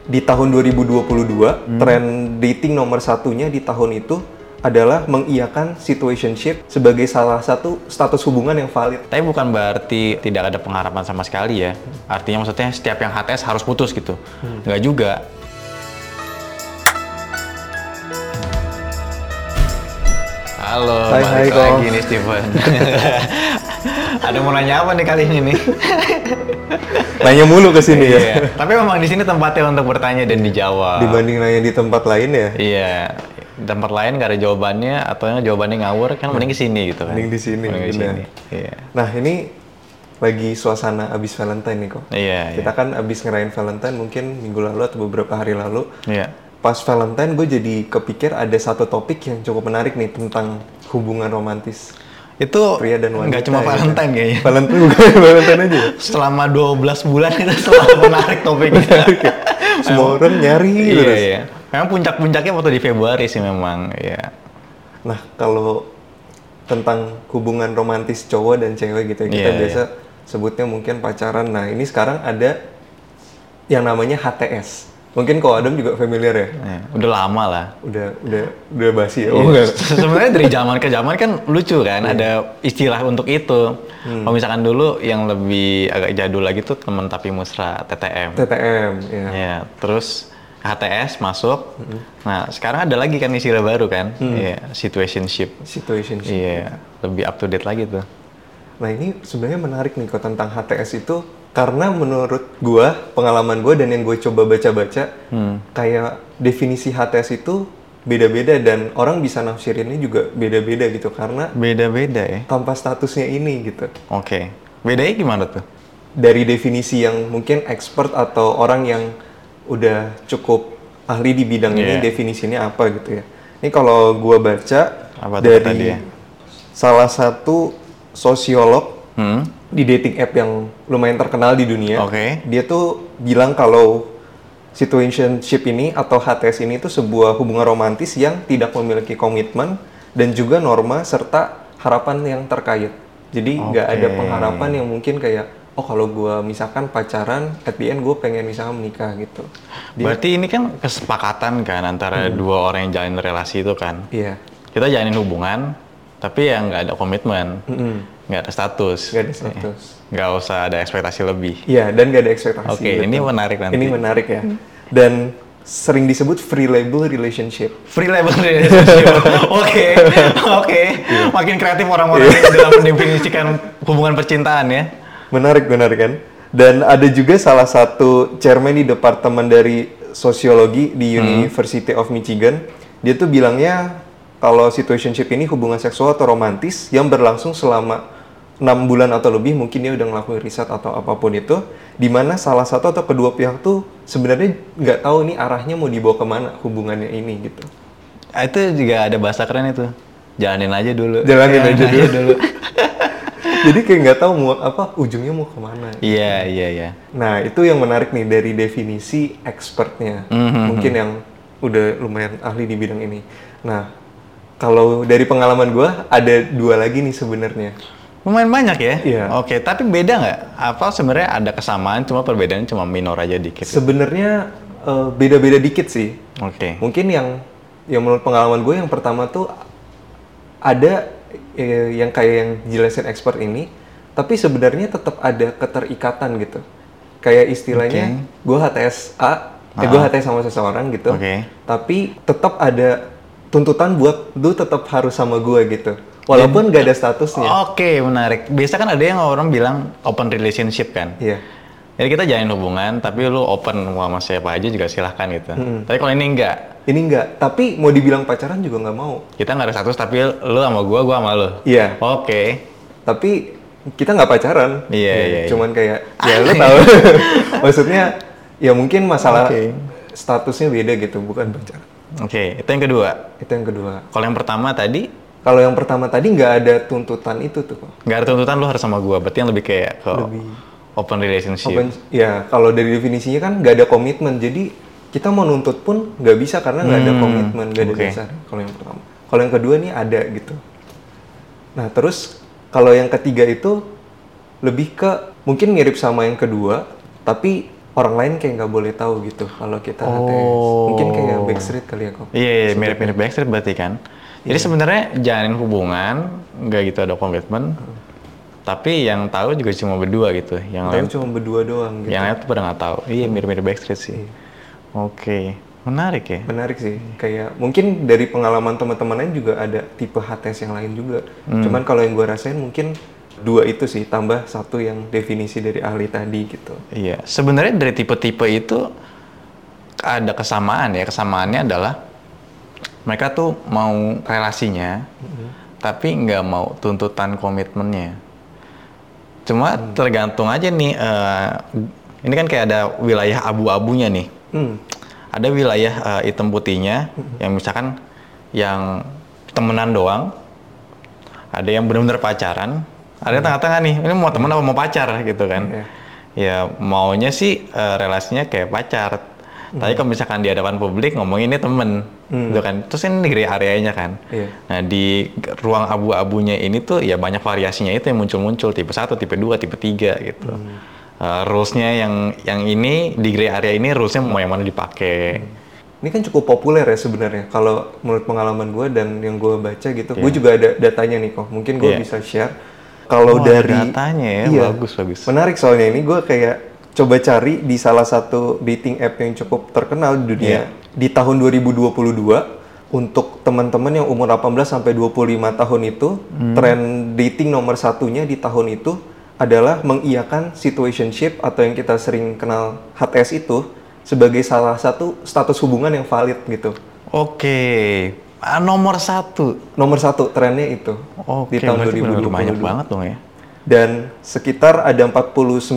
di tahun 2022 tren dating nomor satunya di tahun itu adalah mengiyakan situationship sebagai salah satu status hubungan yang valid. Tapi bukan berarti tidak ada pengharapan sama sekali ya. Artinya maksudnya setiap yang HTS harus putus gitu. Nggak juga. Halo, balik lagi nih Steven. Ada mau nanya apa nih kali ini nih? Nanya mulu ke sini ya. Tapi memang di sini tempatnya untuk bertanya dan dijawab. Dibanding nanya di tempat lain ya. Iya. Di tempat lain nggak ada jawabannya atau jawabannya ngawur kan mending ke sini gitu kan. Mending di sini. Iya. Nah, ini lagi suasana abis Valentine nih kok. Iya. Kita kan abis ngerayain Valentine mungkin minggu lalu atau beberapa hari lalu. Iya. Pas Valentine gue jadi kepikir ada satu topik yang cukup menarik nih tentang hubungan romantis. Itu pria dan wanita. Nggak cuma Valentine ya. kayaknya. Valentine bukan Valentine aja. Selama 12 bulan itu selalu menarik topiknya. Semua orang nyari terus. Iya. Memang puncak-puncaknya waktu di Februari sih memang. Iya. Nah, kalau tentang hubungan romantis cowok dan cewek gitu ya, kita biasa sebutnya mungkin pacaran. Nah, ini sekarang ada yang namanya HTS. Mungkin kalau Adam juga familiar ya? Udah lama lah. Udah basi ya? Iya. Sebenarnya dari zaman ke zaman kan lucu kan, ada istilah untuk itu. Kalau misalkan dulu yang lebih agak jadul lagi tuh teman tapi mesra, TTM. TTM, ya. Ya, terus HTS masuk. Nah, sekarang ada lagi kan istilah baru kan? Iya, situationship. Situationship. Iya, lebih up to date lagi tuh. Nah, ini sebenarnya menarik nih kok tentang HTS itu. Karena menurut gua, pengalaman gua dan yang gue coba baca-baca, kayak definisi HTS itu beda-beda dan orang bisa nafsirinnya juga beda-beda gitu karena beda-beda ya. Tanpa statusnya ini gitu. Oke. Bedanya gimana tuh? Dari definisi yang mungkin expert atau orang yang udah cukup ahli di bidang ini definisinya apa gitu ya. Ini kalau gua baca dari salah satu sosiolog di dating app yang lumayan terkenal di dunia. Dia tuh bilang kalau situationship ini atau HTS ini tuh sebuah hubungan romantis yang tidak memiliki komitmen dan juga norma serta harapan yang terkait. Jadi nggak ada pengharapan yang mungkin kayak, oh kalau gue misalkan pacaran, at the end gue pengen misalkan menikah gitu. Berarti ini kan kesepakatan kan antara dua orang yang jalin relasi itu kan? Iya. Kita jalin hubungan, tapi yang nggak ada komitmen. Nggak ada status. Nggak usah ada ekspektasi lebih. Iya, dan nggak ada ekspektasi. Oke, ini menarik nanti. Ini menarik ya. Dan sering disebut free label relationship. Free label relationship. Oke. Makin kreatif orang-orang dalam mendefinisikan hubungan percintaan ya. Menarik kan? Dan ada juga salah satu chairman di departemen dari sosiologi di University of Michigan. Dia tuh bilangnya kalau situationship ini hubungan seksual atau romantis yang berlangsung selama 6 bulan atau lebih, mungkin dia udah ngelakuin riset atau apapun itu, di mana salah satu atau kedua pihak tuh sebenarnya nggak tahu nih arahnya mau dibawa kemana hubungannya ini gitu. Itu juga ada bahasa keren itu, jalanin aja dulu. Jadi kayak nggak tahu mau apa ujungnya mau kemana. Iya. Nah itu yang menarik nih dari definisi expertnya, mungkin yang udah lumayan ahli di bidang ini. Nah kalau dari pengalaman gue ada 2 lagi nih sebenarnya. Lumayan banyak ya? Iya. Oke, tapi beda nggak? Apa sebenarnya ada kesamaan, cuma perbedaannya cuma minor aja dikit? Sebenarnya beda-beda dikit sih. Oke. Mungkin yang menurut pengalaman gue yang pertama tuh ada yang kayak yang jelasin expert ini, tapi sebenarnya tetap ada keterikatan gitu. Kayak istilahnya gue HTS A, gue HTS sama seseorang gitu. Tapi tetap ada tuntutan buat lu tetap harus sama gue gitu. Walaupun gak ada statusnya. Oke, menarik. Biasa kan ada yang orang bilang open relationship kan? Iya. Jadi kita jalin hubungan, tapi lu open sama siapa aja juga silahkan gitu. Tapi kalau ini enggak. Ini enggak. Tapi mau dibilang pacaran juga nggak mau. Kita nggak ada status, tapi lu sama gua sama lu. Iya. Oke. Tapi kita nggak pacaran. Iya. Cuman kayak, ya lu tahu. Maksudnya, ya mungkin masalah statusnya beda gitu, bukan pacaran. Oke, itu yang kedua. Kalau yang pertama tadi? Kalau yang pertama tadi nggak ada tuntutan itu tuh kok. Nggak ada tuntutan lu harus sama gua, berarti yang lebih kayak open relationship. Ya, kalau dari definisinya kan nggak ada komitmen, jadi kita mau nuntut pun nggak bisa karena nggak ada komitmen, nggak ada dasar. Kalau yang pertama. Kalau yang kedua nih ada gitu. Nah terus kalau yang ketiga itu lebih ke mungkin mirip sama yang kedua, tapi orang lain kayak nggak boleh tahu gitu kalau kita HTS. Mungkin kayak Backstreet kali ya kok. Iya, mirip-mirip Backstreet berarti kan. Jadi sebenarnya jalanin hubungan, nggak gitu ada komitmen. Tapi yang tahu juga cuma berdua gitu. Yang lain cuma berdua doang gitu. Yang lain tuh pada nggak tahu. Iya, mirip-mirip Backstreet sih. Oke. Menarik ya? Menarik sih. Kayak mungkin dari pengalaman teman-teman lain juga ada tipe HTS yang lain juga. Cuman kalau yang gue rasain mungkin 2 itu sih, tambah 1 yang definisi dari ahli tadi gitu. Iya. Sebenarnya dari tipe-tipe itu ada kesamaan ya. Kesamaannya adalah mereka tuh mau relasinya, tapi nggak mau tuntutan komitmennya. Cuma tergantung aja nih. Ini kan kayak ada wilayah abu-abunya nih. Ada wilayah hitam putihnya yang misalkan yang temenan doang, ada yang benar-benar pacaran, ada tengah-tengah nih, ini mau temen apa mau pacar gitu kan. Ya maunya sih relasinya kayak pacar, tapi kalau misalkan di hadapan publik ngomongin ini temen gitu kan, terus ini di areanya kan. Nah di ruang abu-abunya ini tuh ya banyak variasinya itu yang muncul-muncul, tipe 1, tipe 2, tipe 3 gitu. Rules-nya yang ini di gray area ini rules-nya mau yang mana dipakai. Ini kan cukup populer ya sebenarnya kalau menurut pengalaman gue dan yang gue baca gitu. Gue juga ada datanya nih kok. Mungkin gue bisa share. Kalau dari datanya ya, bagus. Menarik soalnya ini gue kayak coba cari di salah satu dating app yang cukup terkenal di dunia di tahun 2022 untuk teman-teman yang umur 18 sampai 25 tahun itu tren dating nomor satunya di tahun itu adalah mengiyakan situationship atau yang kita sering kenal HTS itu sebagai salah satu status hubungan yang valid gitu. Oke, nomor 1. Nomor 1 trennya itu di tahun 2022. Banyak banget dong ya. Dan sekitar ada 49%,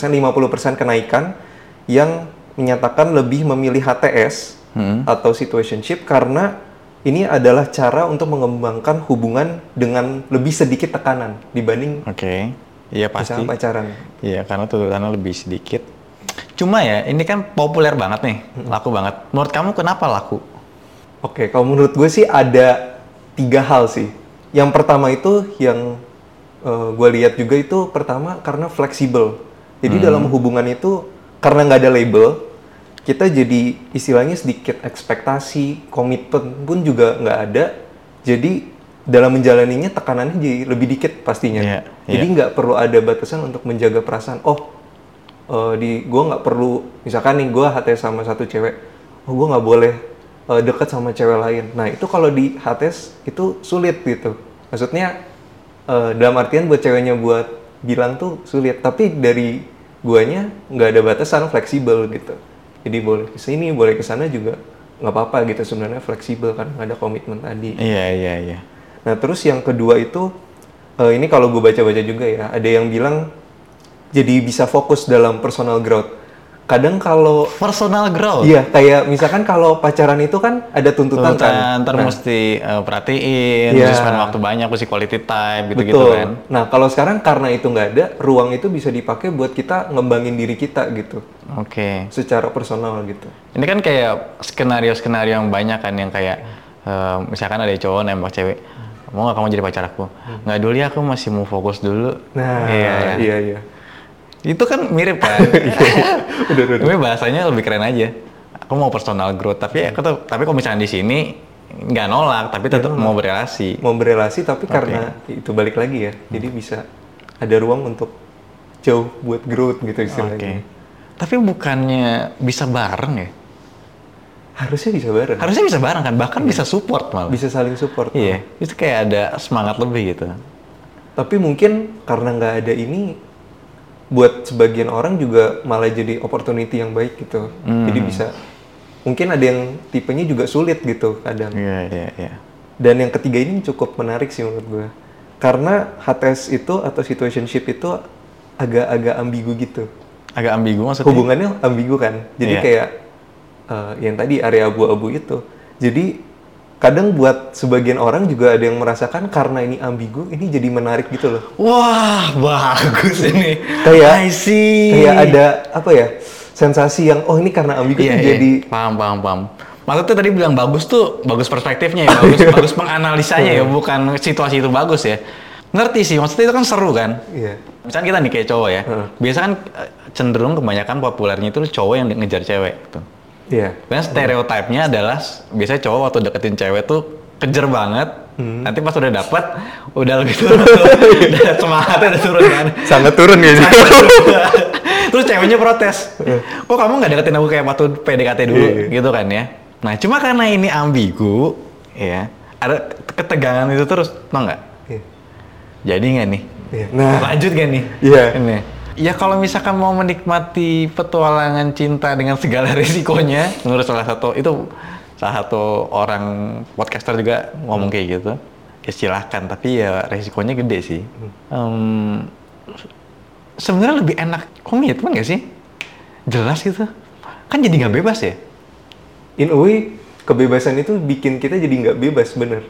50% kenaikan yang menyatakan lebih memilih HTS atau situationship karena ini adalah cara untuk mengembangkan hubungan dengan lebih sedikit tekanan dibanding iya pasti. Misalnya pacaran. Iya, karena tuntutannya lebih sedikit. Cuma ya, ini kan populer banget nih, laku banget. Menurut kamu kenapa laku? Oke, kalau menurut gue sih ada 3 hal sih. Yang pertama itu yang gue lihat juga itu pertama karena fleksibel. Jadi dalam hubungan itu karena nggak ada label, kita jadi istilahnya sedikit ekspektasi, komitmen pun juga nggak ada. Jadi dalam menjalaninya tekanannya jadi lebih dikit pastinya. Jadi nggak perlu ada batasan untuk menjaga perasaan. Gue nggak perlu, misalkan nih gue HTS sama satu cewek, gue nggak boleh deket sama cewek lain. Nah itu kalau di HTS itu sulit gitu. Maksudnya dalam artian buat ceweknya buat bilang tuh sulit. Tapi dari guanya nggak ada batasan, fleksibel gitu. Jadi boleh kesini, boleh kesana juga nggak apa-apa gitu sebenarnya, fleksibel kan, nggak ada komitmen tadi. Iya. Nah terus yang kedua itu, ini kalau gue baca-baca juga ya, ada yang bilang jadi bisa fokus dalam personal growth. Kadang kalau personal growth? Iya, kayak misalkan kalau pacaran itu kan ada tuntutan kan. Ntar mesti perhatiin, mesti spend waktu banyak, mesti quality time, gitu-gitu kan. Nah kalau sekarang karena itu nggak ada, ruang itu bisa dipakai buat kita ngembangin diri kita gitu. Secara personal gitu. Ini kan kayak skenario-skenario yang banyak kan, yang kayak misalkan ada cowok nembak cewek, mau nggak kamu jadi pacar aku? Nggak dulu ya, aku masih mau fokus dulu. Nah, iya. Itu kan mirip kan? Udah. Tapi bahasanya lebih keren aja. Aku mau personal growth, tapi kalau misalnya di sini nggak nolak, tapi tetap mau berelasi. Mau berelasi, tapi karena itu balik lagi ya, jadi bisa ada ruang untuk jauh buat growth gitu istilahnya. Tapi bukannya bisa bareng ya? Harusnya bisa bareng kan, bahkan bisa support malah. Bisa saling support. Iya, itu kayak ada semangat lebih gitu. Tapi mungkin karena nggak ada ini, buat sebagian orang juga malah jadi opportunity yang baik gitu. Jadi bisa, mungkin ada yang tipenya juga sulit gitu kadang. Iya. Dan yang ketiga ini cukup menarik sih menurut gue. Karena HTS itu atau situationship itu agak-agak ambigu gitu. Agak ambigu maksudnya? Hubungannya ambigu kan. Jadi kayak yang tadi area abu-abu itu. Jadi kadang buat sebagian orang juga ada yang merasakan karena ini ambigu, ini jadi menarik gitu loh. Wah, bagus ini. Kayak ada apa ya, sensasi yang ini karena ambigu jadi. Paham. Maksudnya tadi bilang bagus tuh, bagus perspektifnya ya, bagus menganalisanya ya, bukan situasi itu bagus ya. Ngerti sih, maksudnya itu kan seru kan. Iya. Misalnya kita nih kayak cowok ya, biasa kan cenderung kebanyakan populernya itu cowok yang ngejar cewek gitu. Iya. Karena stereotipnya adalah biasanya cowok waktu deketin cewek tuh kejer banget. Nanti pas udah dapet, udah lebih turun. Udah semangatnya udah turun kan. Sangat turun gitu. Terus ceweknya protes. Kok kamu nggak deketin aku kayak waktu PDKT dulu gitu kan ya. Nah cuma karena ini ambigu, ya ada ketegangan itu terus, tau nggak? Iya. Jadi nggak nih? Iya. Nah, lanjut nggak nih? Iya. Ini. Ya kalau misalkan mau menikmati petualangan cinta dengan segala risikonya, menurut salah satu orang podcaster juga ngomong kayak gitu, ya silahkan. Tapi ya risikonya gede sih. Sebenarnya lebih enak komitmen nggak sih? Jelas gitu. Kan jadi nggak bebas ya? In a way, kebebasan itu bikin kita jadi nggak bebas, bener.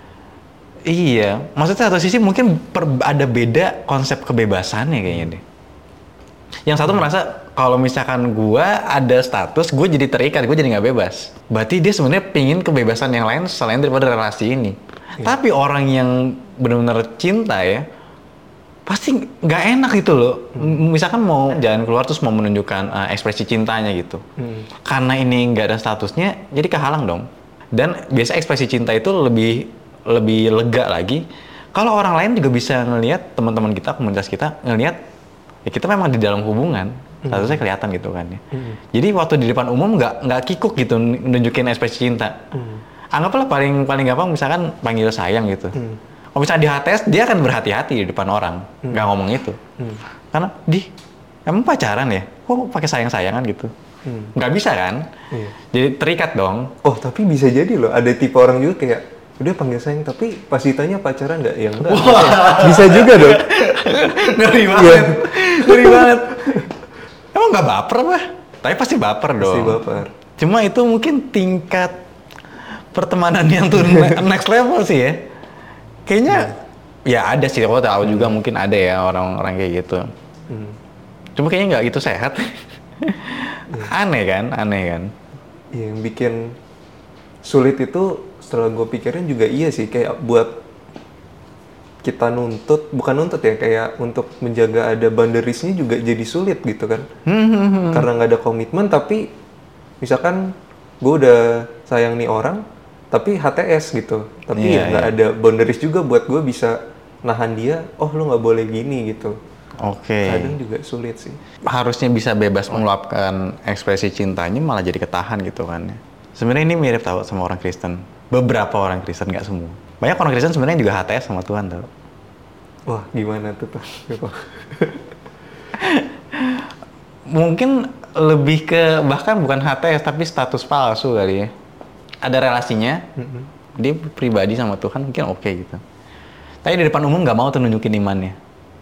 Iya, maksudnya satu sisi mungkin ada beda konsep kebebasannya kayaknya deh. Yang satu merasa kalau misalkan gue ada status, gue jadi terikat, gue jadi nggak bebas. Berarti dia sebenarnya pingin kebebasan yang lain selain daripada relasi ini. Tapi orang yang benar-benar cinta ya, pasti nggak enak gitu loh. Misalkan mau jalan keluar terus mau menunjukkan ekspresi cintanya gitu. Karena ini nggak ada statusnya, jadi kehalang dong. Dan biasa ekspresi cinta itu lebih lega lagi kalau orang lain juga bisa ngelihat, teman-teman kita, komunitas kita ngelihat ya kita memang di dalam hubungan. Statusnya kelihatan gitu kan ya. Jadi waktu di depan umum nggak kikuk gitu nunjukin ekspresi cinta. Anggaplah paling gampang misalkan panggil sayang gitu. Kalau misalnya di HTS, dia akan berhati-hati di depan orang, nggak ngomong itu. Karena, emang pacaran ya? Kok pakai sayang-sayangan gitu? Nggak bisa kan? Jadi terikat dong. Oh, tapi bisa jadi loh, ada tipe orang juga kayak, udah panggil sayang, tapi pas ditanya pacaran nggak? Ya enggak. Bisa juga dong. Ngeri banget. Ngeri banget. Emang nggak baper apa? Tapi pasti baper dong. Pasti baper. Cuma itu mungkin tingkat pertemanan yang turun next level sih ya. Kayaknya ya ada sih, aku tahu juga mungkin ada ya orang-orang kayak gitu. Cuma kayaknya nggak gitu sehat. Aneh kan? Iya, yang bikin sulit itu setelah gue pikirin juga iya sih, kayak buat kita bukan nuntut ya, kayak untuk menjaga ada boundariesnya juga jadi sulit gitu kan. Karena nggak ada komitmen, tapi misalkan gue udah sayang nih orang, tapi HTS gitu, tapi nggak ada boundaries juga buat gue bisa nahan dia. Oh, lu nggak boleh gini gitu. Oke. Kadang juga sulit sih. Harusnya bisa bebas meluapkan ekspresi cintanya, malah jadi ketahan gitu kan. Sebenarnya ini mirip tau sama orang Kristen. Beberapa orang Kristen, nggak semua. Banyak orang Kristen sebenarnya juga HTS sama Tuhan tau. Wah, gimana tuh? Mungkin lebih ke bahkan bukan HTS tapi status palsu kali ya. Ada relasinya, dia pribadi sama Tuhan mungkin oke gitu. Tapi di depan umum nggak mau tuh nunjukin imannya.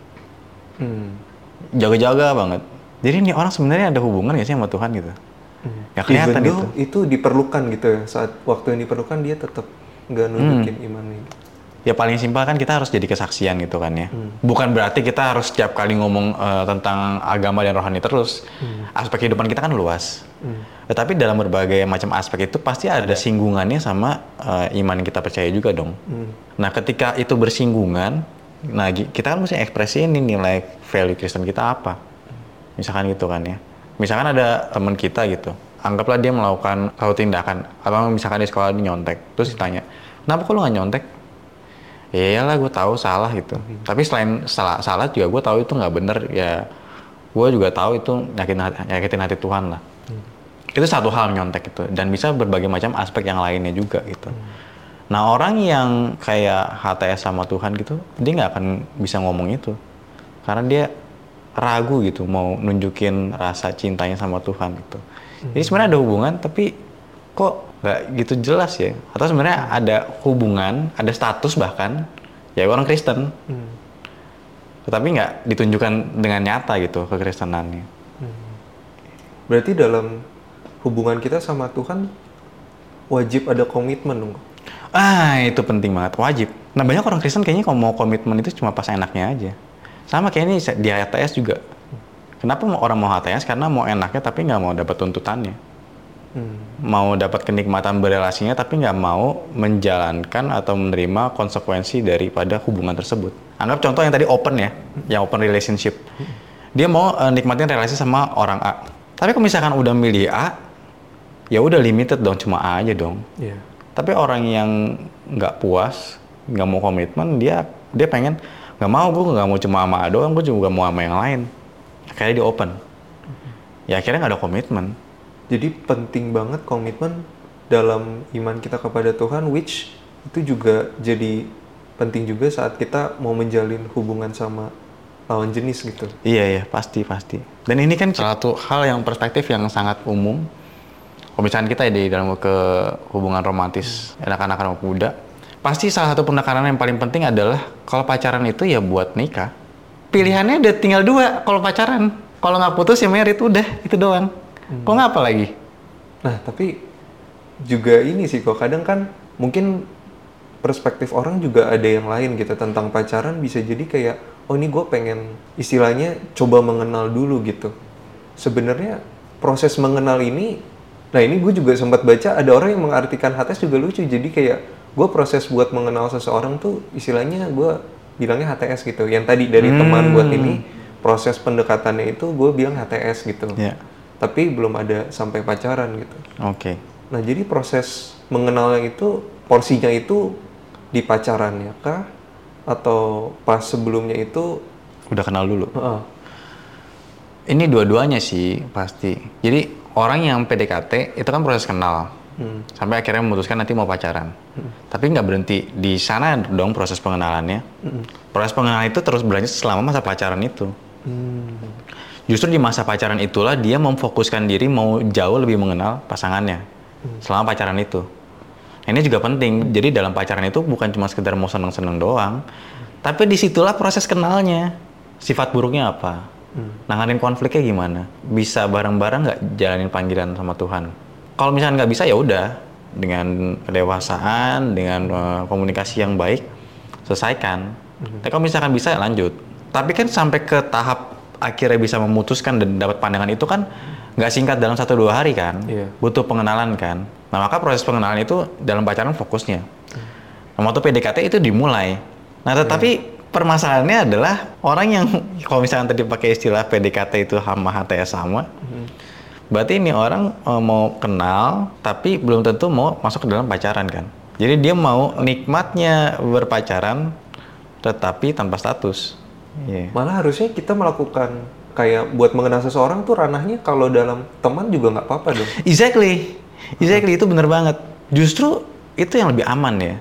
Jaga-jaga banget. Jadi nih orang sebenarnya ada hubungan nggak sih sama Tuhan gitu? Ya kelihatan gitu. Itu diperlukan gitu ya, saat waktu yang diperlukan dia tetap nggak nunjukin imannya. Ya paling simpel kan kita harus jadi kesaksian gitu kan ya. Bukan berarti kita harus setiap kali ngomong tentang agama dan rohani terus. Aspek kehidupan kita kan luas. Tetapi dalam berbagai macam aspek itu pasti ada singgungannya sama iman yang kita percaya juga dong. Nah ketika itu bersinggungan, nah kita kan mesti ekspresiin nilai value Kristen kita apa. Misalkan gitu kan ya. Misalkan ada teman kita gitu, anggaplah dia melakukan suatu tindakan, atau misalkan di sekolah dia nyontek, terus ditanya, kenapa kok lu nggak nyontek? Ya iyalah gue tahu salah gitu. Tapi selain salah juga gue tahu itu nggak bener ya. Gue juga tahu itu nyakitin hati Tuhan lah. Itu satu hal nyontek itu, dan bisa berbagai macam aspek yang lainnya juga gitu. Nah orang yang kayak HTS sama Tuhan gitu, dia nggak akan bisa ngomong itu, karena dia ragu gitu mau nunjukin rasa cintanya sama Tuhan gitu. Jadi sebenarnya ada hubungan, tapi kok nggak gitu jelas ya? Atau sebenarnya ada hubungan, ada status bahkan, ya orang Kristen, tetapi nggak ditunjukkan dengan nyata gitu kekristenannya. Berarti dalam hubungan kita sama Tuhan wajib ada komitmen dong. Itu penting banget, wajib. Nah banyak orang Kristen kayaknya kalau mau komitmen itu cuma pas enaknya aja. Sama kayak ini di HTS juga. Kenapa orang mau HTS? Karena mau enaknya tapi nggak mau dapat tuntutannya. Mau dapat kenikmatan berelasinya tapi nggak mau menjalankan atau menerima konsekuensi daripada hubungan tersebut. Anggap contoh yang tadi open ya, yang open relationship. Dia mau nikmatin relasi sama orang A. Tapi kalau misalkan udah milih A, ya udah limited dong, cuma A aja dong. Yeah. Tapi orang yang nggak puas, nggak mau komitmen, dia pengen nggak mau, gue nggak mau cuma sama A doang, gue juga mau sama yang lain. Akhirnya dia open. Ya akhirnya nggak ada komitmen. Jadi penting banget komitmen dalam iman kita kepada Tuhan, which itu juga jadi penting juga saat kita mau menjalin hubungan sama lawan jenis gitu. Iya, pasti. Dan ini kan satu hal yang perspektif yang sangat umum. Kalau misalkan kita di dalam ke hubungan romantis anak-anak anak muda, pasti salah satu penekanan yang paling penting adalah kalau pacaran itu ya buat nikah. Pilihannya udah tinggal 2 kalau pacaran. Kalau nggak putus ya merit, udah itu doang. Kok nggak apa lagi? Nah tapi juga ini sih kok kadang kan mungkin perspektif orang juga ada yang lain gitu tentang pacaran, bisa jadi kayak oh ini gue pengen istilahnya coba mengenal dulu gitu. Sebenarnya proses mengenal ini, nah ini gue juga sempat baca ada orang yang mengartikan HTS juga lucu, jadi kayak gue proses buat mengenal seseorang tuh istilahnya gue bilangnya HTS gitu. Yang tadi dari teman buat ini proses pendekatannya itu gue bilang HTS gitu. Yeah. Tapi belum ada sampai pacaran gitu. Oke. Nah jadi proses mengenalnya itu porsinya itu di pacarannya kah? Atau pas sebelumnya itu udah kenal dulu? Ini dua-duanya sih pasti. Jadi orang yang PDKT itu kan proses kenal. Sampai akhirnya memutuskan nanti mau pacaran. Tapi nggak berhenti di sana dong proses pengenalannya. Proses pengenalan itu terus berlanjut selama masa pacaran itu. Justru di masa pacaran itulah dia memfokuskan diri mau jauh lebih mengenal pasangannya selama pacaran itu. Ini juga penting. Jadi dalam pacaran itu bukan cuma sekedar mau seneng-seneng doang, tapi disitulah proses kenalnya. Sifat buruknya apa? Nanganin konfliknya gimana? Bisa bareng-bareng nggak jalanin panggilan sama Tuhan? Kalau misalnya nggak bisa ya udah, dengan kedewasaan, dengan komunikasi yang baik, selesaikan. Tapi kalau misalkan bisa ya lanjut. Tapi kan sampai ke tahap akhirnya bisa memutuskan dan dapat pandangan itu kan nggak singkat dalam 1-2 hari kan. Butuh pengenalan kan. Nah maka proses pengenalan itu dalam pacaran fokusnya. Nah, waktu PDKT itu dimulai. Nah tetapi permasalahannya adalah orang yang kalau misalnya tadi pakai istilah PDKT itu sama HTS sama, berarti ini orang mau kenal tapi belum tentu mau masuk ke dalam pacaran kan. Jadi dia mau nikmatnya berpacaran tetapi tanpa status. Malah harusnya kita melakukan kayak buat mengenal seseorang tuh ranahnya kalau dalam teman juga nggak apa-apa dong. Exactly itu bener banget. Justru itu yang lebih aman ya.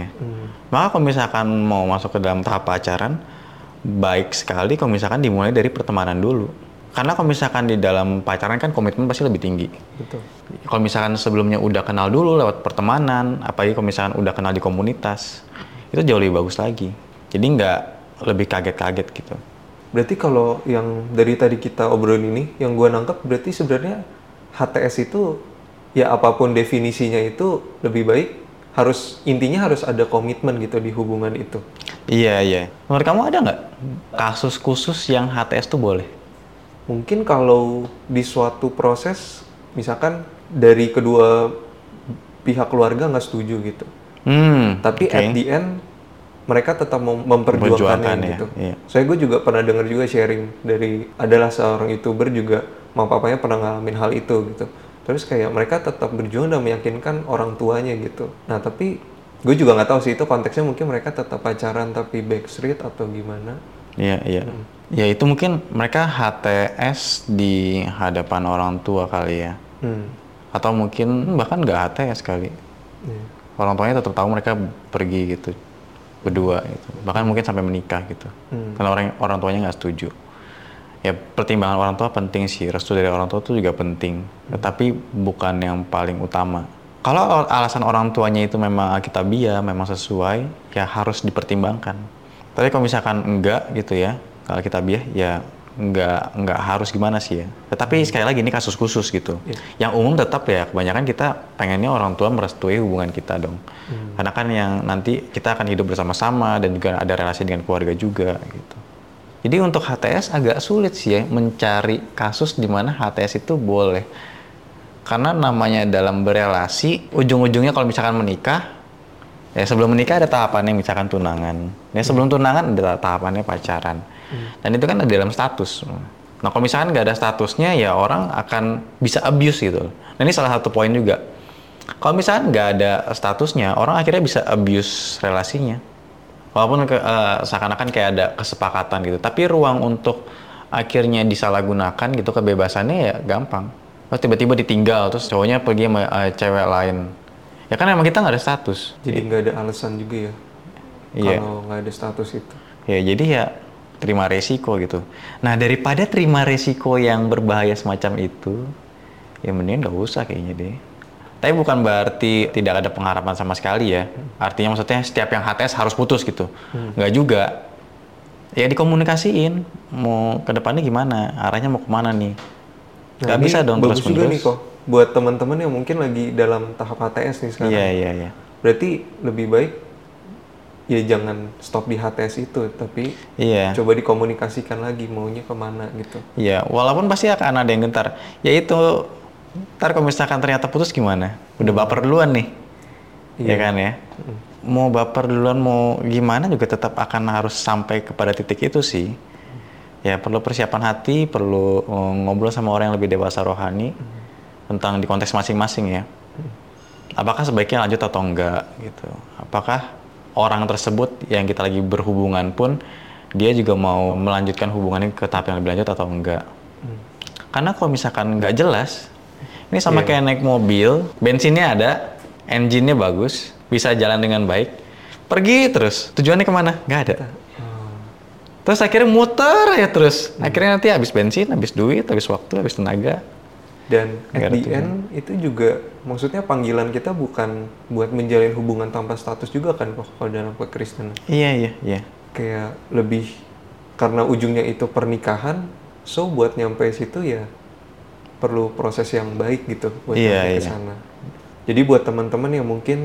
Maka kalau misalkan mau masuk ke dalam tahap pacaran, baik sekali kalau misalkan dimulai dari pertemanan dulu. Karena kalau misalkan di dalam pacaran kan komitmen pasti lebih tinggi. Betul. Kalau misalkan sebelumnya udah kenal dulu lewat pertemanan, apalagi kalau misalkan udah kenal di komunitas, itu jauh lebih bagus lagi. Jadi nggak lebih kaget-kaget gitu. Berarti kalau yang dari tadi kita obrolin ini, yang gue nangkep berarti sebenarnya HTS itu ya apapun definisinya itu lebih baik intinya harus ada komitmen gitu di hubungan itu. Iya. Menurut kamu ada nggak kasus khusus yang HTS tuh boleh? Mungkin kalau di suatu proses, misalkan dari kedua pihak keluarga nggak setuju gitu. Tapi at the end mereka tetap memperjuangkannya gitu. Iya. Soalnya gue juga pernah dengar juga sharing dari adalah seorang YouTuber juga, mama papanya pernah ngalamin hal itu gitu. Terus kayak mereka tetap berjuang dan meyakinkan orang tuanya gitu. Nah tapi gue juga nggak tahu sih itu konteksnya, mungkin mereka tetap pacaran tapi backstreet atau gimana. Iya. Ya itu mungkin mereka HTS di hadapan orang tua kali ya. Atau mungkin bahkan nggak HTS kali. Orang tuanya tetap tahu mereka pergi gitu berdua gitu. Bahkan mungkin sampai menikah gitu. Karena orang tuanya nggak setuju. Ya pertimbangan orang tua penting sih, restu dari orang tua itu juga penting, tetapi bukan yang paling utama. Kalau alasan orang tuanya itu memang alkitabiah, memang sesuai, ya harus dipertimbangkan. Tapi kalau misalkan enggak gitu ya, kalau alkitabiah ya enggak harus gimana sih ya. Tetapi sekali lagi ini kasus khusus gitu. Yang umum tetap ya kebanyakan kita pengennya orang tua merestui hubungan kita dong. Karena kan yang nanti kita akan hidup bersama-sama dan juga ada relasi dengan keluarga juga gitu. Jadi untuk HTS agak sulit sih ya mencari kasus di mana HTS itu boleh. Karena namanya dalam berelasi, ujung-ujungnya kalau misalkan menikah, Ya sebelum menikah ada tahapannya misalkan tunangan. Ya sebelum tunangan ada tahapannya pacaran. Dan itu kan ada dalam status. Nah kalau misalkan nggak ada statusnya ya orang akan bisa abuse gitu. Nah ini salah satu poin juga. Kalau misalkan nggak ada statusnya, orang akhirnya bisa abuse relasinya. Walaupun seakan-akan kayak ada kesepakatan gitu. Tapi ruang untuk akhirnya disalahgunakan gitu kebebasannya ya gampang. Terus tiba-tiba ditinggal, terus cowoknya pergi sama cewek lain. Ya kan emang kita nggak ada status. Jadi nggak ada alasan juga ya. Iya. Kalau nggak ada status itu. Ya jadi ya terima resiko gitu. Nah daripada terima resiko yang berbahaya semacam itu, ya mending nggak usah kayaknya deh. Tapi bukan berarti tidak ada pengharapan sama sekali ya. Artinya maksudnya setiap yang HTS harus putus gitu. Nggak juga. Ya dikomunikasiin, mau ke depannya gimana, arahnya mau kemana nih. Nggak bisa dong terus-menerus. Bagus juga nih kok, buat teman-teman yang mungkin lagi dalam tahap HTS nih sekarang. Iya. Berarti lebih baik ya jangan stop di HTS itu, tapi coba dikomunikasikan lagi maunya kemana gitu. Iya, walaupun pasti akan ada yang gentar. Ya itu, ntar kalau misalkan ternyata putus gimana? Udah baper duluan nih, ya kan ya? Mau baper duluan, mau gimana juga tetap akan harus sampai kepada titik itu sih. Ya perlu persiapan hati, perlu ngobrol sama orang yang lebih dewasa rohani tentang di konteks masing-masing ya. Apakah sebaiknya lanjut atau enggak gitu? Apakah orang tersebut yang kita lagi berhubungan pun dia juga mau melanjutkan hubungannya ke tahap yang lebih lanjut atau enggak? Karena kalau misalkan nggak jelas, ini sama kayak naik mobil, bensinnya ada, engine-nya bagus, bisa jalan dengan baik, pergi terus, tujuannya kemana? Nggak ada. Terus akhirnya muter ya terus, akhirnya nanti habis bensin, habis duit, habis waktu, habis tenaga. Dan at the end itu juga maksudnya panggilan kita bukan buat menjalin hubungan tanpa status juga kan kok kalau dalam kekristenan. Iya. Kayak lebih karena ujungnya itu pernikahan, so buat nyampe situ ya perlu proses yang baik gitu buat nyampe ke sana. Jadi buat teman-teman yang mungkin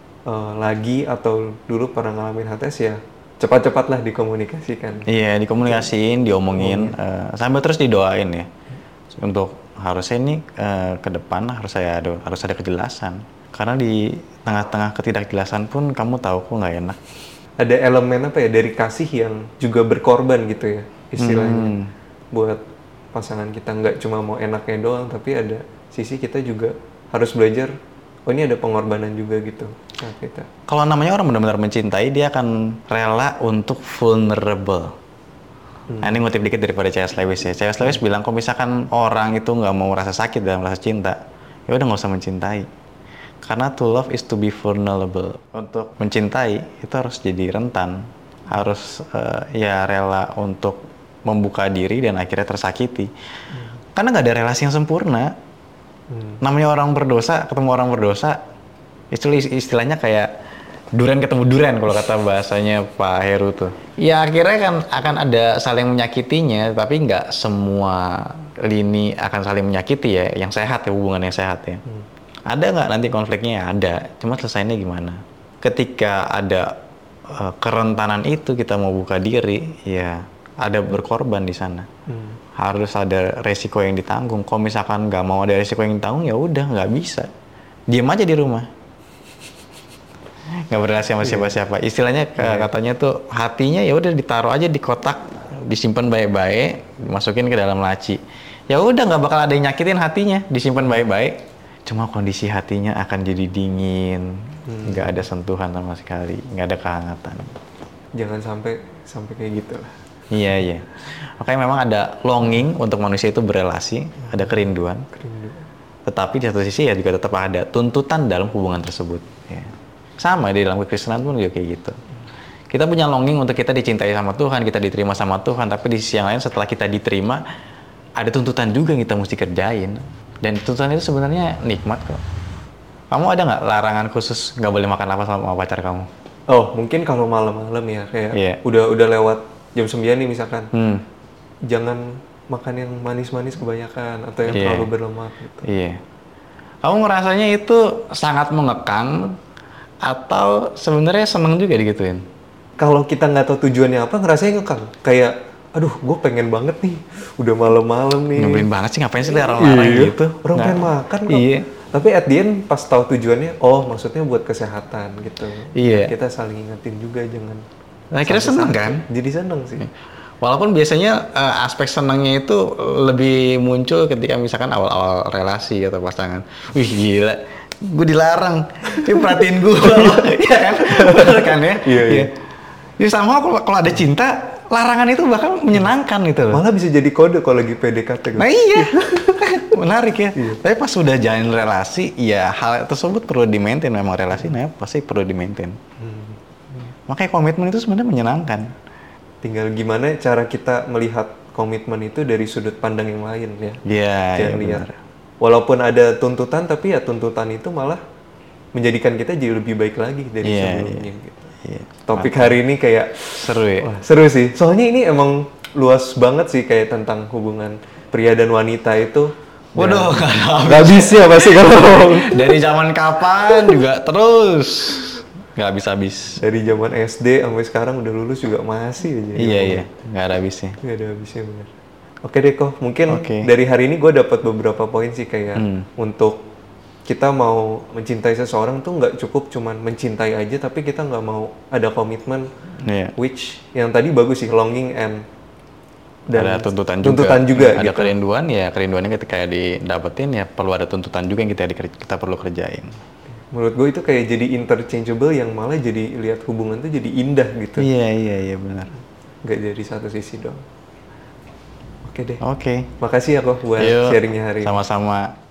lagi atau dulu pernah ngalamin HTS ya cepat-cepatlah dikomunikasikan. Iya, dikomunikasiin, diomongin, sambil terus didoain ya. Untuk harusnya ini ke depan harus ada kejelasan. Karena di tengah-tengah ketidakjelasan pun kamu tahu kok nggak enak. Ada elemen apa ya dari kasih yang juga berkorban gitu ya istilahnya. Buat pasangan kita nggak cuma mau enaknya doang, tapi ada sisi kita juga harus belajar. Oh ini ada pengorbanan juga gitu saat kita. Kalau namanya orang benar-benar mencintai, dia akan rela untuk vulnerable. Nah, ini ngutip dikit daripada C.S. Lewis ya. C.S. Lewis bilang, kalau misalkan orang itu nggak mau merasa sakit dalam rasa cinta, ya udah nggak usah mencintai. Karena to love is to be vulnerable. Untuk mencintai itu harus jadi rentan, harus ya rela untuk membuka diri dan akhirnya tersakiti. Karena nggak ada relasi yang sempurna. Namanya orang berdosa ketemu orang berdosa, itu istilahnya kayak duren ketemu duren kalau kata bahasanya Pak Heru tuh. Ya akhirnya kan akan ada saling menyakitinya, tapi nggak semua lini akan saling menyakiti ya, yang sehat ya, hubungan yang sehat ya. Ada nggak nanti konfliknya? Ya ada, cuma selesainya gimana? Ketika ada kerentanan itu kita mau buka diri, ya ada berkorban di sana. Harus ada resiko yang ditanggung. Kalau misalkan nggak mau ada resiko yang ditanggung, ya udah nggak bisa. Diam aja di rumah. Nggak berrelasi sama siapa-siapa. Istilahnya katanya tuh hatinya ya udah ditaruh aja di kotak, disimpan baik-baik, dimasukin ke dalam laci. Ya udah nggak bakal ada yang nyakitin hatinya, disimpan baik-baik. Cuma kondisi hatinya akan jadi dingin, nggak ada sentuhan sama sekali, nggak ada kehangatan. Jangan sampai kayak gitu lah. Iya. Makanya memang ada longing untuk manusia itu berelasi, ada kerinduan. Tetapi di satu sisi ya juga tetap ada tuntutan dalam hubungan tersebut. Ya. Sama di dalam kekristenan pun juga kayak gitu. Kita punya longing untuk kita dicintai sama Tuhan, kita diterima sama Tuhan. Tapi di sisi yang lain setelah kita diterima, ada tuntutan juga yang kita mesti kerjain. Dan tuntutan itu sebenarnya nikmat kok. Kamu ada nggak larangan khusus nggak boleh makan apa sama pacar kamu? Oh, mungkin kalau malam-malam ya kayak udah lewat jam 9 nih misalkan. Jangan makan yang manis-manis kebanyakan atau yang terlalu berlemak gitu. Iya. Kamu ngerasanya itu sangat mengekang atau sebenarnya seneng juga digituin? Kalau kita nggak tahu tujuannya apa, ngerasanya ngekang. Kayak, aduh, gue pengen banget nih. Udah malam-malam nih. Nyebelin banget sih, ngapain sih orang-orang gitu? Orang pengen makan kok. Iya. Tapi at the end pas tahu tujuannya, oh maksudnya buat kesehatan gitu. Iya. Kita saling ingetin juga jangan. Nah, akhirnya seneng kan? Jadi seneng sih. Walaupun biasanya aspek senangnya itu lebih muncul ketika misalkan awal-awal relasi atau pasangan. Wih gila, gue dilarang, dia perhatiin gue, ya kan? Bener kan ya? Iya. Jadi sama kalau ada cinta, larangan itu bahkan menyenangkan gitu loh. Malah bisa jadi kode kalau lagi PDKT gitu. Nah iya, menarik ya. Iya. Tapi pas sudah jalin relasi, ya hal tersebut perlu di-maintain. Memang relasinya pasti perlu di-maintain. Makanya komitmen itu sebenarnya menyenangkan. Tinggal gimana cara kita melihat komitmen itu dari sudut pandang yang lain ya. Iya, lihat. Walaupun ada tuntutan, tapi ya tuntutan itu malah menjadikan kita jadi lebih baik lagi dari sebelumnya. Gitu. Iya. Topik hari ini kayak seru ya. Wah, seru sih. Soalnya ini emang luas banget sih kayak tentang hubungan pria dan wanita itu. Waduh, nggak habisnya pasti kalau dari zaman kapan juga terus. Nggak habis-habis. Dari zaman SD sampai sekarang udah lulus juga masih aja. Iya, nggak ada habisnya. Nggak ada habisnya benar. Oke deh kok, mungkin dari hari ini gue dapat beberapa poin sih kayak untuk kita mau mencintai seseorang tuh nggak cukup cuman mencintai aja, tapi kita nggak mau ada komitmen, which yang tadi bagus sih, longing and dan ada tuntutan juga ada gitu. kerinduannya ketika didapetin ya perlu ada tuntutan juga yang kita perlu kerjain. Menurut gue itu kayak jadi interchangeable yang malah jadi lihat hubungan tuh jadi indah gitu. Iya benar. Gak dari satu sisi doang. Oke deh. Oke. Makasih ya kok buat sharingnya hari ini. Sama-sama.